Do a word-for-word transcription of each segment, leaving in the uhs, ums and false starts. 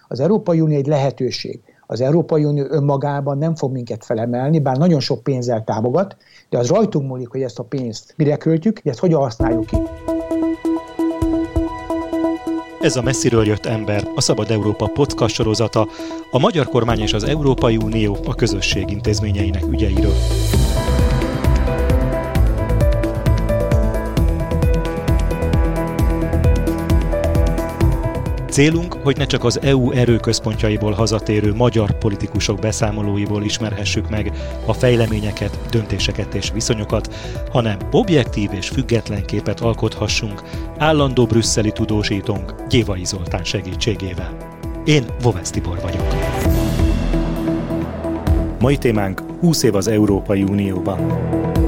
Az Európai Unió egy lehetőség. Az Európai Unió önmagában nem fog minket felemelni, bár nagyon sok pénzzel támogat, de az rajtunk múlik, hogy ezt a pénzt mire költjük, és ezt hogyan használjuk ki. Ez a Messziről jött ember, a Szabad Európa podcast sorozata, a magyar kormány és az Európai Unió a közösség intézményeinek ügyeiről. Célunk, hogy ne csak az é u erőközpontjaiból hazatérő magyar politikusok beszámolóiból ismerhessük meg a fejleményeket, döntéseket és viszonyokat, hanem objektív és független képet alkothassunk állandó brüsszeli tudósítónk Gyévai Zoltán segítségével. Én Vovesz Tibor vagyok. Mai témánk húsz év az Európai Unióban.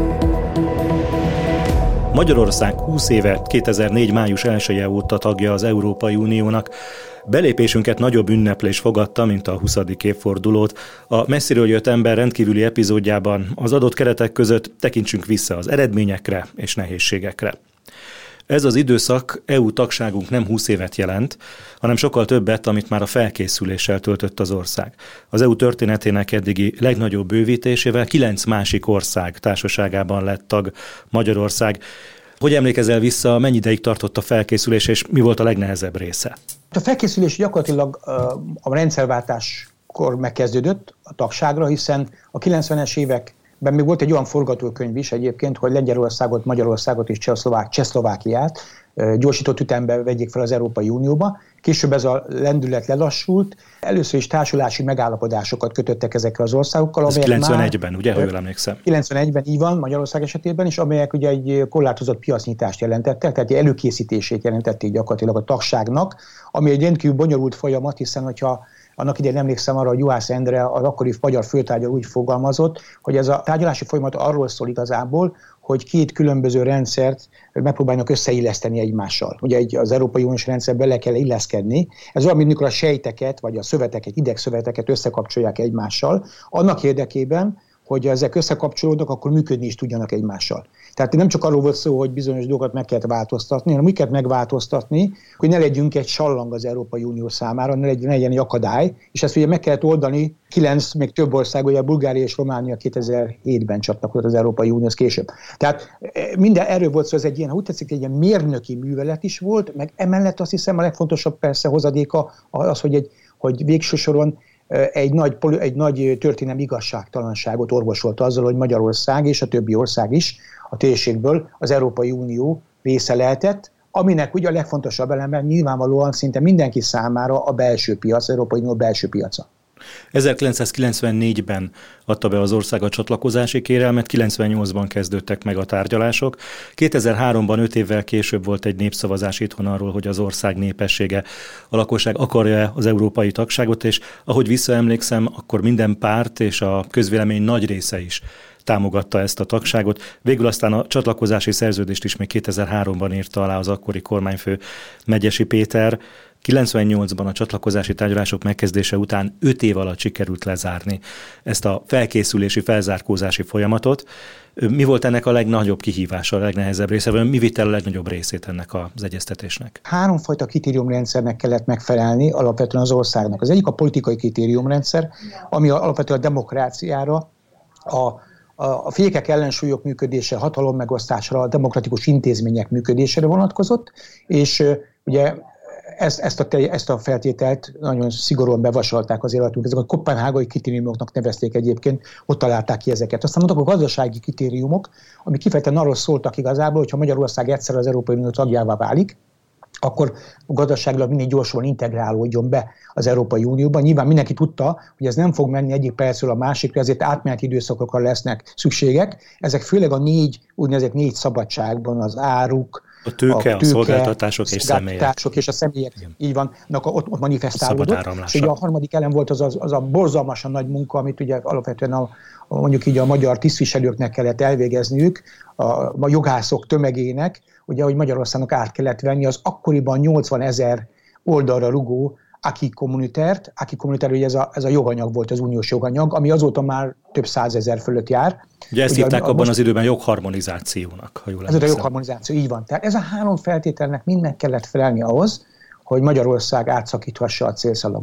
Magyarország húsz éve, kétezer-négy. május elseje óta tagja az Európai Uniónak. Belépésünket nagyobb ünneplés fogadta, mint a huszadik évfordulót. A Messziről jött ember rendkívüli epizódjában az adott keretek között tekintsünk vissza az eredményekre és nehézségekre. Ez az időszak é u tagságunk nem húsz évet jelent, hanem sokkal többet, amit már a felkészüléssel töltött az ország. Az é u történetének eddigi legnagyobb bővítésével kilenc másik ország társaságában lett tag Magyarország. Hogy emlékezel vissza, mennyi ideig tartott a felkészülés, és mi volt a legnehezebb része? A felkészülés gyakorlatilag a rendszerváltáskor megkezdődött a tagságra, hiszen a kilencvenes évek Ben még volt egy olyan forgatókönyv is egyébként, hogy Lengyelországot, Magyarországot és Csehszlovák, Csehszlovákiát gyorsított ütemben vegyék fel az Európai Unióba. Később ez a lendület lelassult. Először is társulási megállapodásokat kötöttek ezekkel az országokkal. Ez kilencvenegyben, ugye, ha jól emlékszem? kilencvenegyben így van, Magyarország esetében is, amelyek ugye egy korlátozott piacnyitást jelentettek, tehát egy előkészítését jelentették gyakorlatilag a tagságnak, ami egy rendkívül bonyolult folyamat, hiszen hogyha annak idején emlékszem arra, hogy Juhász Endre, az akkori magyar főtárgyaló úgy fogalmazott, hogy ez a tárgyalási folyamat arról szól igazából, hogy két különböző rendszert megpróbálnak összeilleszteni egymással. Ugye egy, az Európai Uniós rendszerbe le kell illeszkedni. Ez olyan, mint mikor a sejteket, vagy a szöveteket, idegszöveteket összekapcsolják egymással, annak érdekében, hogy ezek összekapcsolódnak, akkor működni is tudjanak egymással. Tehát nem csak arról volt szó, hogy bizonyos dolgokat meg kellett változtatni, hanem úgy kellett megváltoztatni, hogy ne legyünk egy sallang az Európai Unió számára, ne legyen, ne legyen egy akadály, és ezt ugye meg kellett oldani kilenc, még több ország, ugye Bulgária és Románia kétezer-hétben csatlakozott az Európai Unióhoz később. Tehát minden erről volt szó, ez egy ilyen, úgy tetszik, egy ilyen mérnöki művelet is volt, meg emellett azt hiszem a legfontosabb persze hozadéka az, hogy, egy, hogy végső soron egy nagy, egy nagy történelmi igazságtalanságot orvosolta azzal, hogy Magyarország és a többi ország is a térségből az Európai Unió része lehetett, aminek ugye a legfontosabb eleme nyilvánvalóan szinte mindenki számára a belső piac, az Európai Unió belső piaca. ezerkilencszázkilencvennégyben adta be az ország a csatlakozási kérelmet, kilencvennyolcban kezdődtek meg a tárgyalások. kétezer-háromban, öt évvel később volt egy népszavazás itthon arról, hogy az ország népessége, a lakosság akarja az európai tagságot, és ahogy visszaemlékszem, akkor minden párt és a közvélemény nagy része is támogatta ezt a tagságot. Végül aztán a csatlakozási szerződést is még kétezer-háromban írta alá az akkori kormányfő, Megyesi Péter. kilencvennyolcban a csatlakozási tárgyalások megkezdése után öt év alatt sikerült lezárni ezt a felkészülési, felzárkózási folyamatot. Mi volt ennek a legnagyobb kihívása, a legnehezebb része, vagy mi vitte a legnagyobb részét ennek az egyeztetésnek? Háromfajta kritériumrendszernek kellett megfelelni alapvetően az országnak. Az egyik a politikai kritériumrendszer, ami alapvetően a demokráciára, a a fékek, ellensúlyok működése, hatalommegosztásra, a demokratikus intézmények működésére vonatkozott, és ugye ezt, ezt, a, ezt a feltételt nagyon szigorúan bevasalták az életünk. Ezek a koppenhágai kritériumoknak nevezték egyébként, ott találták ki ezeket. Aztán mondtak a gazdasági kritériumok, ami kifejezetten arról szóltak igazából, hogyha Magyarország egyszer az Európai Unió tagjává válik, akkor gazdaságilag minél gyorsabban integrálódjon be az Európai Unióban. Nyilván mindenki tudta, hogy ez nem fog menni egyik percről a másikra, ezért átmeneti időszakokra lesznek szükségek. Ezek főleg a négy, úgynevezett négy szabadságban az áruk, a tőke, a, tőke, a szolgáltatások és személyek. és a személyek, igen. Így van, ott, ott manifestálódott. És ugye a harmadik elem volt az, az, az a borzalmasan nagy munka, amit ugye alapvetően a, a, mondjuk így a magyar tisztviselőknek kellett elvégezniük, a, a jogászok tömegének, ugye, hogy Magyarországnak át kellett venni az akkoriban nyolcvanezer oldalra rugó acquis communautaire, acquis communautaire, ugye ez a, ez a joganyag volt, az uniós joganyag, ami azóta már több százezer fölött jár. Ugye ezt hívták abban most, az időben jogharmonizációnak, ha jól emlékszem. Ez a jogharmonizáció, így van. Tehát ez a három feltételnek mindnek kellett felelni ahhoz, hogy Magyarország átszakíthassa a célszalagot.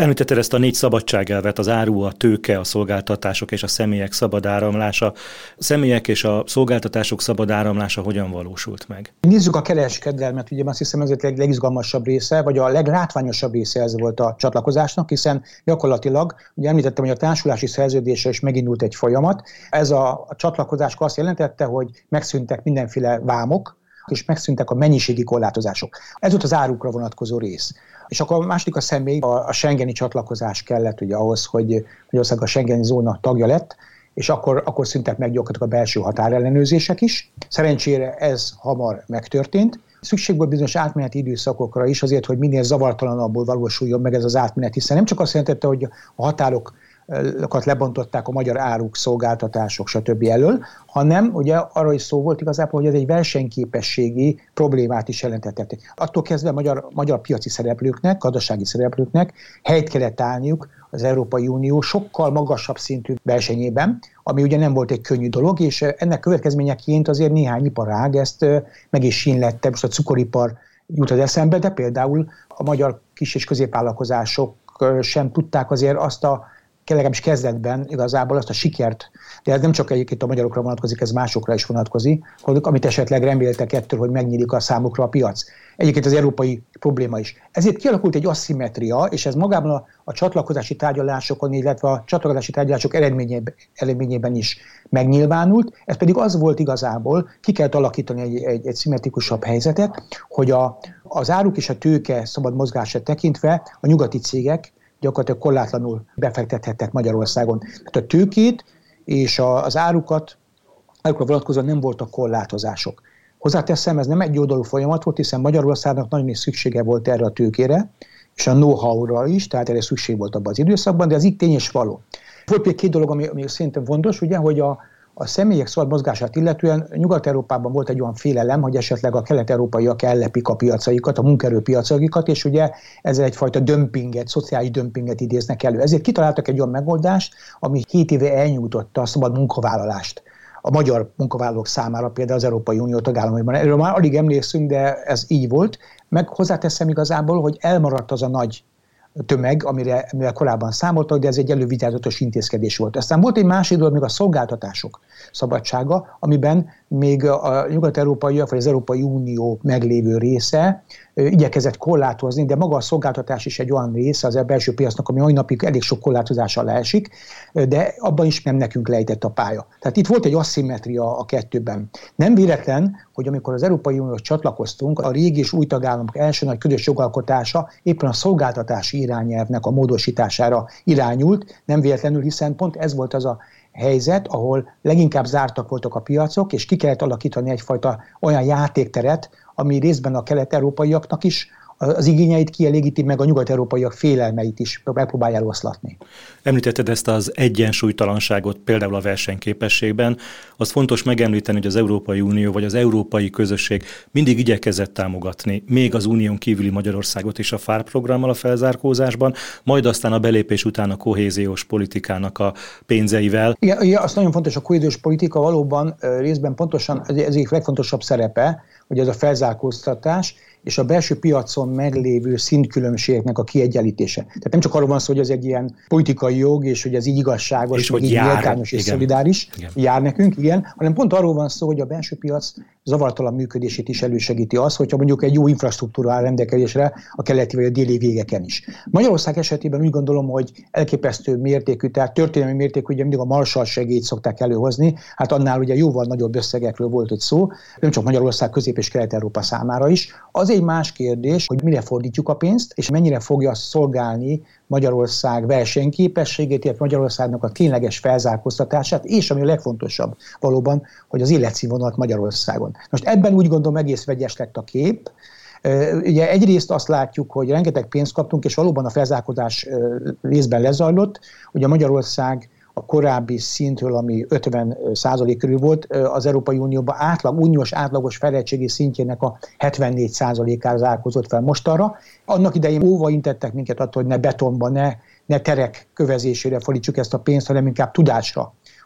Említetted ezt a négy szabadságelvet, az áru, a tőke, a szolgáltatások és a személyek szabad áramlása. A személyek és a szolgáltatások szabad áramlása hogyan valósult meg? Nézzük a kereskedelmet, ugye azt hiszem ez a legizgalmasabb része, vagy a leglátványosabb része ez volt a csatlakozásnak, hiszen gyakorlatilag, ugye említettem, hogy a társulási szerződésre is megindult egy folyamat. Ez a, a csatlakozás azt jelentette, hogy megszűntek mindenféle vámok, és megszűntek a mennyiségi korlátozások. Ez volt az árukra vonatkozó rész. És akkor a második a személy, a, a schengeni csatlakozás kellett ugye ahhoz, hogy Magyarország a schengeni zóna tagja lett, és akkor, akkor szűntek meg gyakorlatilag a belső határellenőrzések is. Szerencsére ez hamar megtörtént. Szükség volt bizonyos átmeneti időszakokra is azért, hogy minél zavartalanabbul valósuljon meg ez az átmenet, hiszen nem csak azt jelentette, hogy a határok lebontották a magyar áruk, szolgáltatások, stb. Elől, hanem ugye arra is szó volt igazából, hogy ez egy versenyképességi problémát is jelentett. Attól kezdve a magyar, magyar piaci szereplőknek, gazdasági szereplőknek helyt kellett állniuk az Európai Unió sokkal magasabb szintű versenyében, ami ugye nem volt egy könnyű dolog, és ennek következményeként azért néhány iparág ezt meg is sínlette, most a cukoripar jut az eszembe, de például a magyar kis- és középvállalkozások sem tudták azért azt a legalábbis kezdetben igazából azt a sikert, de ez nem csak egyébként a magyarokra vonatkozik, ez másokra is vonatkozik, amit esetleg reméltek ettől, hogy megnyílik a számukra a piac. Egyébként az európai probléma is. Ezért kialakult egy asszimetria, és ez magában a, a csatlakozási tárgyalásokon, illetve a csatlakozási tárgyalások eredményében, eredményében is megnyilvánult. Ez pedig az volt igazából, ki kellett alakítani egy, egy, egy szimmetrikusabb helyzetet, hogy a, az áruk és a tőke szabad mozgását tekintve a nyugati cégek gyakorlatilag korlátlanul befektethettek Magyarországon. Tehát a tőkét és a, az árukat, árukra vonatkozóan nem voltak korlátozások. Hozzáteszem, ez nem egy oldalú folyamat volt, hiszen Magyarországnak nagyon is szüksége volt erre a tőkére, és a know-how-ra is, tehát erre szükség volt abban az időszakban, de ez így tény és való. Volt még két dolog, ami, ami szerintem fontos, ugye, hogy a, a személyek szabad mozgását illetően Nyugat-Európában volt egy olyan félelem, hogy esetleg a kelet-európaiak ellepik a piacaikat, a munkaerőpiacaikat, és ugye ezzel egyfajta dömpinget, szociális dömpinget idéznek elő. Ezért kitaláltak egy olyan megoldást, ami hét éve elnyújtotta a szabad munkavállalást a magyar munkavállalók számára, például az Európai Unió tagállamaiban. Erről már alig emlékszünk, de ez így volt. Meg hozzáteszem igazából, hogy elmaradt az a nagy tömeg, amire, amire korábban számoltak, de ez egy elővigyázatos intézkedés volt. Aztán volt egy másik dolog, még a szolgáltatások szabadsága, amiben még a nyugat-európaiak, vagy az Európai Unió meglévő része igyekezett korlátozni, de maga a szolgáltatás is egy olyan része az a belső piacnak, ami mai napig elég sok korlátozással leesik, de abban is nem nekünk lejtett a pálya. Tehát itt volt egy asszimetria a kettőben. Nem véletlen, hogy amikor az Európai Unióhoz csatlakoztunk, a régi és új tagállamok első nagy közös jogalkotása éppen a szolgáltatási irányelvnek a módosítására irányult, nem véletlenül, hiszen pont ez volt az a helyzet, ahol leginkább zártak voltak a piacok, és ki kellett alakítani egyfajta olyan játékteret, ami részben a kelet-európaiaknak is az igényeit kielégíti, meg a nyugat-európaiak félelmeit is megpróbálja eloszlatni. Említetted ezt az egyensúlytalanságot például a versenyképességben. Az fontos megemlíteni, hogy az Európai Unió vagy az európai közösség mindig igyekezett támogatni még az unión kívüli Magyarországot is a fár programmal a felzárkózásban, majd aztán a belépés után a kohéziós politikának a pénzeivel. Igen, igen, az nagyon fontos, a kohéziós politika valóban részben pontosan ez egyik legfontosabb szerepe, hogy ez a felzárkóztatás, és a belső piacon meglévő szintkülönbségeknek a kiegyenlítése. Tehát nem csak arról van szó, hogy ez egy ilyen politikai jog, és hogy ez így igazságos, és hogy így méltányos és szolidáris, igen. jár nekünk, igen, hanem pont arról van szó, hogy a belső piac zavartalan működését is elősegíti az, hogyha mondjuk egy jó infrastruktúra áll rendelkezésre a keleti vagy a déli végeken is. Magyarország esetében úgy gondolom, hogy elképesztő mértékű, tehát történelmi mértékű, ugye mindig a Marshall segélyt szokták előhozni, hát annál ugye jóval nagyobb összegekről volt egy szó, nem csak Magyarország, Közép- és Kelet-Európa számára is. Az egy más kérdés, hogy mire fordítjuk a pénzt, és mennyire fogja szolgálni Magyarország versenyképességét, illetve Magyarországnak a tényleges felzárkóztatását, és ami a legfontosabb valóban, hogy az életszínvonalat Magyarországon. Most ebben úgy gondolom egész vegyes lett a kép. Ugye egyrészt azt látjuk, hogy rengeteg pénzt kaptunk, és valóban a felzárkózás részben lezajlott. Ugye Magyarország a korábbi szintről, ami ötven százalék körül volt, az Európai Unióban átlag, uniós átlagos fejlettségi szintjének a hetvennégy százalékára zárkózott fel mostanra. Annak idején óva intettek minket attól, hogy ne betonba, ne, ne terek kövezésére fordítsuk ezt a pénzt, hanem inkább tudásra,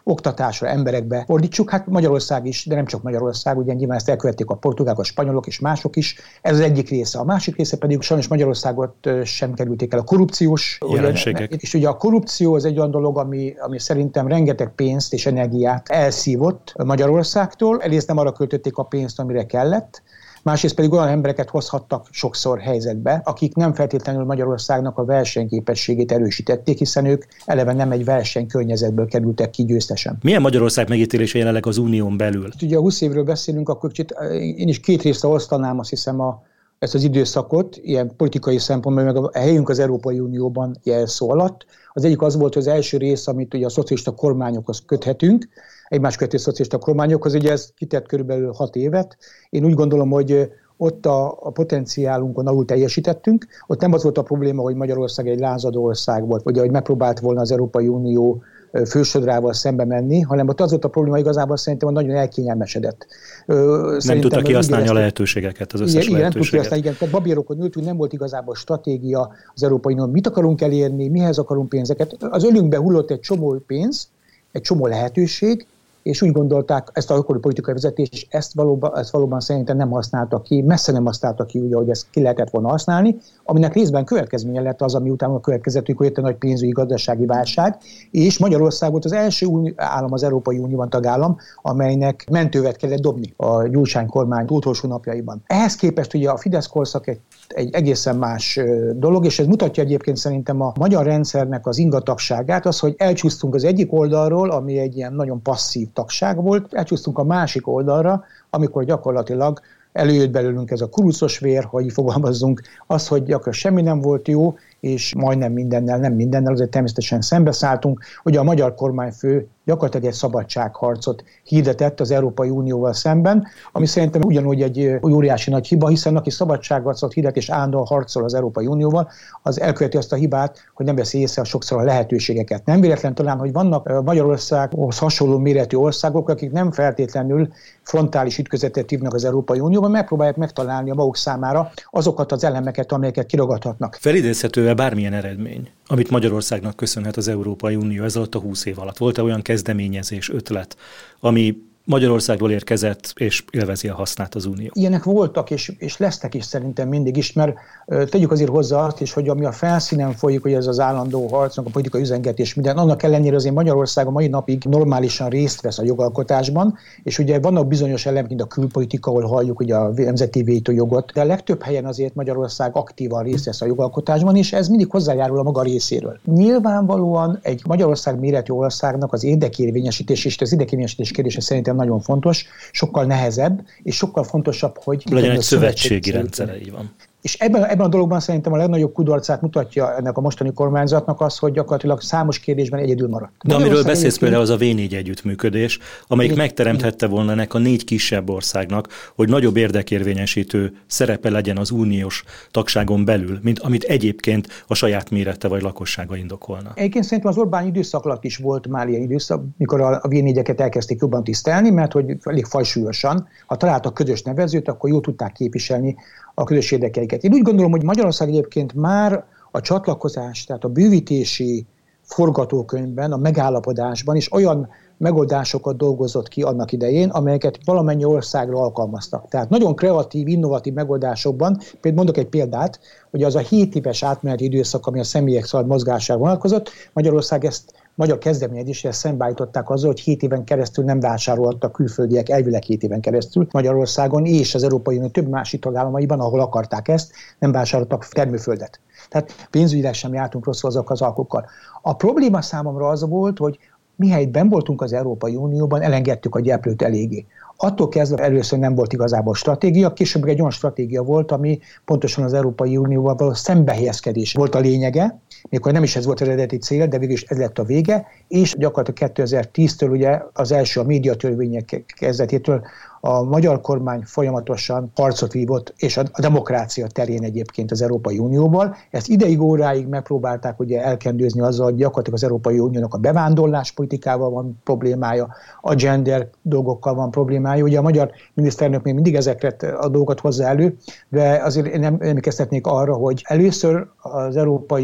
oktatásra, emberekbe fordítsuk. Hát Magyarország is, de nem csak Magyarország, ugye nyilván ezt elkövették a portugálok, a spanyolok és mások is. Ez az egyik része. A másik része pedig sajnos Magyarországot sem kerülték el a korrupciós jelenségek. Ugye, és ugye a korrupció az egy olyan dolog, ami, ami szerintem rengeteg pénzt és energiát elszívott Magyarországtól. Egyrészt nem arra költötték a pénzt, amire kellett, másrészt pedig olyan embereket hozhattak sokszor helyzetbe, akik nem feltétlenül Magyarországnak a versenyképességét erősítették, hiszen ők eleve nem egy versenykörnyezetből kerültek ki győztesen. Milyen Magyarország megítélése jelenleg az unión belül? Ugye a húsz évről beszélünk, akkor kicsit, én is két részre osztanám, azt hiszem, a, ezt az időszakot, ilyen politikai szempontból, meg a helyünk az Európai Unióban jelszó alatt. Az egyik az volt, hogy az első rész, amit ugye a szocialista kormányokhoz köthetünk, egymás követő szocialista kormányokhoz, ugye ez kitett körülbelül hat évet. Én úgy gondolom, hogy ott a, a potenciálunkon alul teljesítettünk. Ott nem az volt a probléma, hogy Magyarország egy lázadó ország volt, vagy hogy megpróbált volna az Európai Unió fősodrával szembe menni, hanem ott az volt a probléma, igazából szerintem, hogy nagyon elkényelmesedett. Szerintem nem tudta kihasználni a lehetőségeket, az összes igen, lehetőséget. Igen, igen, tehát babérokon ültünk, nem volt igazából stratégia az Európai Unió, mit akarunk elérni, mihez akarunk pénzeket. Az ölünkbe hullott egy csomó pénz, egy csomó lehetőség, és úgy gondolták, ezt a akkori politikai vezetés, és ezt valóban, ezt valóban szerintem nem használta ki, messze nem használta ki, ugye, hogy ezt ki lehetett volna használni, aminek részben következménye lett az, ami utána következett, hogy jött a nagy pénzügyi gazdasági válság, és Magyarország volt az első állam az Európai Unióban tagállam, amelynek mentővet kellett dobni a Gyurcsány kormány utolsó napjaiban. Ehhez képest ugye a Fidesz korszak egy, egy egészen más dolog, és ez mutatja egyébként szerintem a magyar rendszernek az ingatagságát, az, hogy elcsúsztunk az egyik oldalról, ami egy ilyen nagyon passzív tagság volt, elcsúsztunk a másik oldalra, amikor gyakorlatilag előjött belőlünk ez a kurucos vér, hogy fogalmazzunk, az, hogy gyakorlatilag semmi nem volt jó, és majdnem mindennel, nem mindennel, azért természetesen szembeszálltunk, hogy a magyar kormányfő gyakorlatilag egy szabadságharcot hirdetett az Európai Unióval szemben, ami szerintem ugyanúgy egy óriási nagy hiba, hiszen aki szabadságharcot hirdet és állandóan harcol az Európai Unióval, az elköveti azt a hibát, hogy nem veszi észre sokszor a lehetőségeket. Nem véletlen talán, hogy vannak Magyarországhoz hasonló méretű országok, akik nem feltétlenül frontális ütközetet hívnak az Európai Unióban, megpróbálják megtalálni a maguk számára azokat az elemeket, amelyeket kiragadhatnak. Felidézhető-e bármilyen eredmény, amit Magyarországnak köszönhet az Európai Unió ez alatt a húsz év alatt? Volt-e olyan kezdeményezés, ötlet, ami Magyarországról érkezett, és élvezi a hasznát az Unió? Ilyenek voltak, és, és lesznek is szerintem mindig is, mert tegyük azért hozzá azt is, hogy ami a felszínen folyik, hogy ez az állandó harcnak, a politikai üzengetés, minden, annak ellenére azért Magyarország a mai napig normálisan részt vesz a jogalkotásban, és ugye vannak bizonyos elemek, mint a külpolitika, ahol halljuk ugye a nemzeti vétójogot, de a legtöbb helyen azért Magyarország aktívan részt vesz a jogalkotásban, és ez mindig hozzájárul a maga részéről. Nyilvánvalóan egy Magyarország méretű országnak az érdekérvényesítés, és az érdekérvényesítés kérdése szerintem nagyon fontos, sokkal nehezebb, és sokkal fontosabb, hogy legyen egy szövetségi rendszere, így van. És ebben, ebben a dologban szerintem a legnagyobb kudarcát mutatja ennek a mostani kormányzatnak az, hogy gyakorlatilag számos kérdésben egyedül maradt. De amiről beszélsz például az a vé négy együttműködés, amelyik én, megteremthette volna ennek a négy kisebb országnak, hogy nagyobb érdekérvényesítő szerepe legyen az uniós tagságon belül, mint amit egyébként a saját mérete vagy lakossága indokolna. Egyébként szerintem az Orbán időszak alatt is volt már ilyen időszak, mikor a vé négyeket elkezdték jobban tisztelni, mert hogy elég fajsúlyosan, ha találtak közös nevezőt, akkor jól tudták képviselni a közös érdekeiket. Én úgy gondolom, hogy Magyarország egyébként már a csatlakozás, tehát a bővítési forgatókönyvben, a megállapodásban is olyan megoldásokat dolgozott ki annak idején, amelyeket valamennyi országra alkalmaztak. Tehát nagyon kreatív, innovatív megoldásokban, például mondok egy példát, hogy az a hét éves átmeneti időszak, ami a személyek szabad mozgására vonatkozott, Magyarország ezt magyar kezdeményezésre szembeállították azzal, hogy hét éven keresztül nem vásároltak külföldiek, elvileg hét éven keresztül Magyarországon és az Európai Unió több másik tagállamaiban, ahol akarták ezt, nem vásároltak termőföldet. Tehát pénzügyileg sem jártunk rosszul azok az alkokkal. A probléma számomra az volt, hogy mihelyt benn voltunk az Európai Unióban, elengedtük a gyeplőt eléggé. Attól kezdve először nem volt igazából stratégia, később egy olyan stratégia volt, ami pontosan az Európai Unióval való szembehelyezkedés volt a lényege, mikor nem is ez volt az eredeti cél, de végül is ez lett a vége, és gyakorlatilag kétezer-tíztől ugye az első a médiatörvények kezdetétől a magyar kormány folyamatosan harcot vívott, és a demokrácia terén egyébként az Európai Unióval. Ezt ideig óráig megpróbálták ugye elkendőzni azzal, hogy gyakorlatilag az Európai Uniónak a bevándorlás politikával van problémája, a gender dolgokkal van problémája. Ugye a magyar miniszterelnök még mindig ezeket a dolgokat hozza elő, de azért én nem emlékeztetnék arra, hogy először az Európai Parlament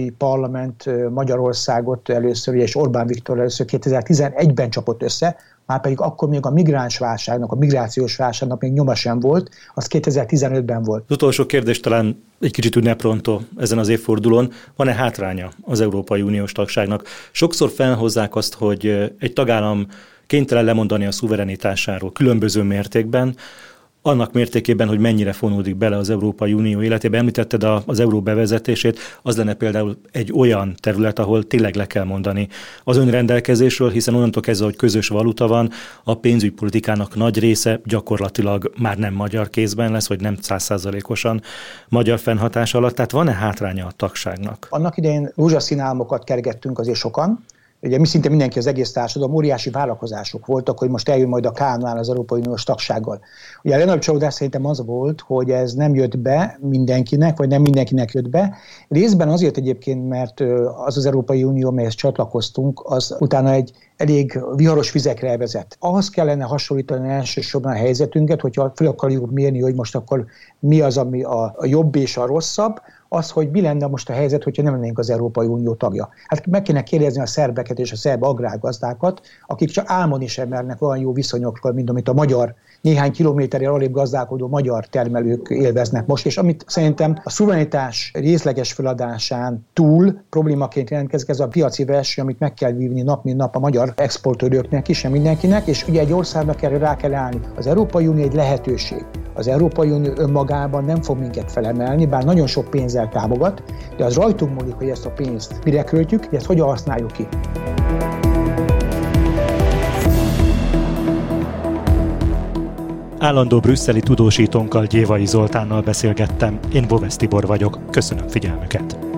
Parlament Magyarországot először, és Orbán Viktor először kétezer-tizenegyben csapott össze, már pedig akkor még a migráns válságnak, a migrációs válságnak még nyoma sem volt, az kétezer-tizenötben volt. Az utolsó kérdés talán egy kicsit ünneprontó ezen az évfordulón. Van-e hátránya az Európai Uniós tagságnak? Sokszor felhozzák azt, hogy egy tagállam kénytelen lemondani a szuverenitásáról különböző mértékben, annak mértékében, hogy mennyire fonódik bele az Európai Unió életébe. Említetted az euró bevezetését, az lenne például egy olyan terület, ahol tényleg le kell mondani az önrendelkezésről, hiszen onnantól kezdve, hogy közös valuta van, a pénzügypolitikának nagy része gyakorlatilag már nem magyar kézben lesz, vagy nem száz százalékosan magyar fennhatás alatt. Tehát van-e hátránya a tagságnak? Annak idején rózsaszín álmokat kergettünk azért sokan. Ugye mi szinte mindenki, az egész társadalom, óriási vállalkozások voltak, hogy most eljön majd a Kánoán az Európai Uniós tagsággal. Ugye a legnagyobb csalódás szerintem az volt, hogy ez nem jött be mindenkinek, vagy nem mindenkinek jött be. Részben azért egyébként, mert az az Európai Unió, melyhez csatlakoztunk, az utána egy elég viharos vizekre vezet. Ahhoz kellene hasonlítani elsősorban a helyzetünket, hogyha fel akarjuk mérni, hogy most akkor mi az, ami a jobb és a rosszabb, az, hogy mi lenne most a helyzet, hogyha nem lennénk az Európai Unió tagja. Hát meg kéne kérdezni a szerbeket és a szerb agrárgazdákat, akik csak álmodni sem mernek olyan jó viszonyokról, mint amit a magyar, néhány kilométerrel alébb gazdálkodó magyar termelők élveznek most, és amit szerintem a szuverenitás részleges feladásán túl problémaként jelentkezik, ez a piaci verseny, amit meg kell vívni nap mint nap a magyar exportőröknek is, sem mindenkinek, és ugye egy országnak erre rá kell állni. Az Európai Unió egy lehetőség. Az Európai Unió önmagában nem fog minket felemelni, bár nagyon sok pénzzel támogat, de az rajtunk múlik, hogy ezt a pénzt mire költjük, és ezt hogyan használjuk ki. Állandó brüsszeli tudósítónkkal, Gyévai Zoltánnal beszélgettem. Én Bovesz Tibor vagyok. Köszönöm figyelmüket.